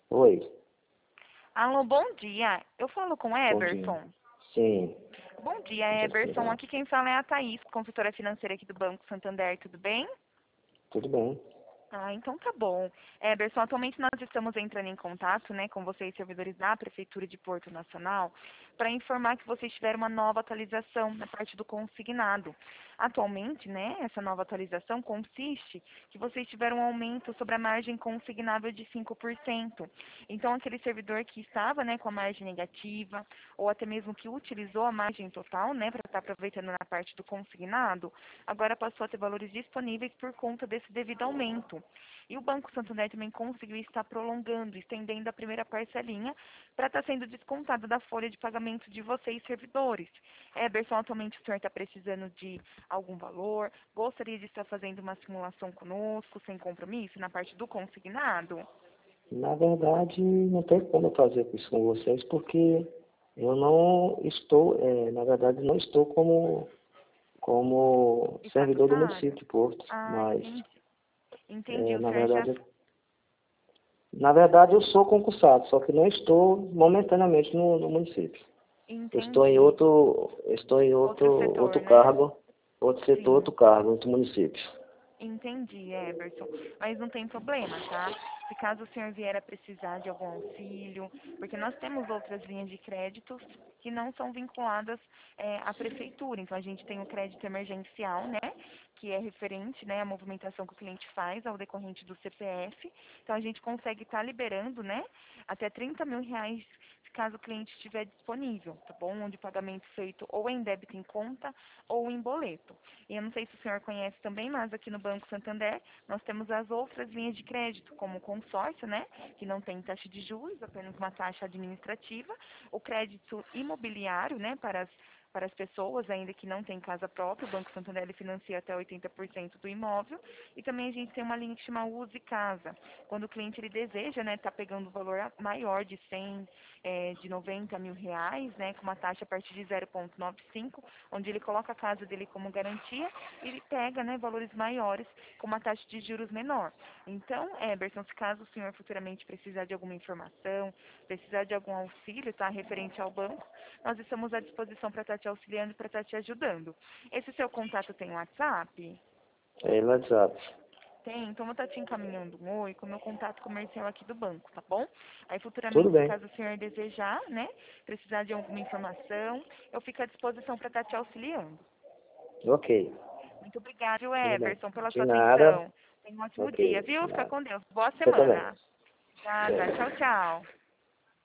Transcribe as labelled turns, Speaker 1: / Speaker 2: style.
Speaker 1: Oi,
Speaker 2: Alô, bom dia. Eu falo com
Speaker 1: bom dia.
Speaker 2: Eberson.
Speaker 1: Sim,
Speaker 2: Bom dia,
Speaker 1: Deus
Speaker 2: Eberson.
Speaker 1: queira.
Speaker 2: Aqui quem fala é a Thaís, consultora financeira aqui do Banco Santander. Tudo bem?
Speaker 1: Tudo bem.
Speaker 2: Ah, então tá bom. Eberson, atualmente nós estamos entrando em contato, né, com vocês, servidores da Prefeitura de Porto Nacional, para informar que vocês tiveram uma nova atualização na parte do consignado. Atualmente, né, essa nova atualização consiste que vocês tiveram um aumento sobre a margem consignável de 5%. Então, aquele servidor que estava, né, com a margem negativa, ou até mesmo que utilizou a margem total, né, para estar aproveitando na parte do consignado, agora passou a ter valores disponíveis por conta desse devido aumento. E o Banco Santander também conseguiu estar prolongando, estendendo a primeira parcelinha para estar sendo descontado da folha de pagamento de vocês, servidores. Eberson, atualmente o senhor está precisando de algum valor? Gostaria de estar fazendo uma simulação conosco, sem compromisso, na parte do consignado?
Speaker 1: Na verdade, não tem como eu fazer isso com vocês, porque eu não estou, na verdade, não estou como servidor do município
Speaker 2: Estatutário?
Speaker 1: de Porto,
Speaker 2: Ah,
Speaker 1: mas,
Speaker 2: entendi. Entendi. O
Speaker 1: na
Speaker 2: senhor já...
Speaker 1: verdade, eu sou concursado, só que não estou momentaneamente no município.
Speaker 2: Entendi.
Speaker 1: Estou em
Speaker 2: Outro
Speaker 1: outro
Speaker 2: setor, né?
Speaker 1: cargo, outro setor, outro
Speaker 2: Sim.
Speaker 1: cargo, outro município.
Speaker 2: Entendi, Eberson. Mas não tem problema, tá? Se caso o senhor vier a precisar de algum auxílio, porque nós temos outras linhas de créditos que não são vinculadas à prefeitura. Então, a gente tem o crédito emergencial, né? Que é referente, né, à movimentação que o cliente faz ao decorrente do CPF. Então, a gente consegue estar liberando, né? Até R$ 30.000 caso o cliente estiver disponível, tá bom? Onde o pagamento feito ou em débito em conta ou em boleto. E eu não sei se o senhor conhece também, mas aqui no Banco Santander nós temos as outras linhas de crédito, como o consórcio, né? Que não tem taxa de juros, apenas uma taxa administrativa. O crédito imobiliário, né? Para as pessoas ainda que não têm casa própria, o Banco Santander ele financia até 80% do imóvel. E também a gente tem uma linha que chama Use Casa. Quando o cliente ele deseja, né, tá pegando um valor maior de 100, de R$ 90.000, né, com uma taxa a partir de 0,95, onde ele coloca a casa dele como garantia e ele pega, né, valores maiores com uma taxa de juros menor. Então, Eberson, se caso o senhor futuramente precisar de alguma informação, precisar de algum auxílio, tá, referente ao banco, nós estamos à disposição para estar te auxiliando e para estar te ajudando. Esse seu contato tem WhatsApp?
Speaker 1: É WhatsApp.
Speaker 2: Tem, então vou estar te encaminhando um oi com o meu contato comercial aqui do banco, tá bom? Aí
Speaker 1: Tudo
Speaker 2: futuramente, se
Speaker 1: bem.
Speaker 2: caso o senhor desejar, né, precisar de alguma informação, eu fico à disposição para estar te auxiliando.
Speaker 1: Ok.
Speaker 2: Muito obrigada, viu,
Speaker 1: Tudo bem.
Speaker 2: Everson, pela
Speaker 1: De
Speaker 2: sua
Speaker 1: nada.
Speaker 2: atenção. Tenha um ótimo
Speaker 1: Ok,
Speaker 2: dia, viu?
Speaker 1: de
Speaker 2: Fica
Speaker 1: nada.
Speaker 2: com Deus. Boa
Speaker 1: Você também.
Speaker 2: semana. Obrigada. Tchau, tchau.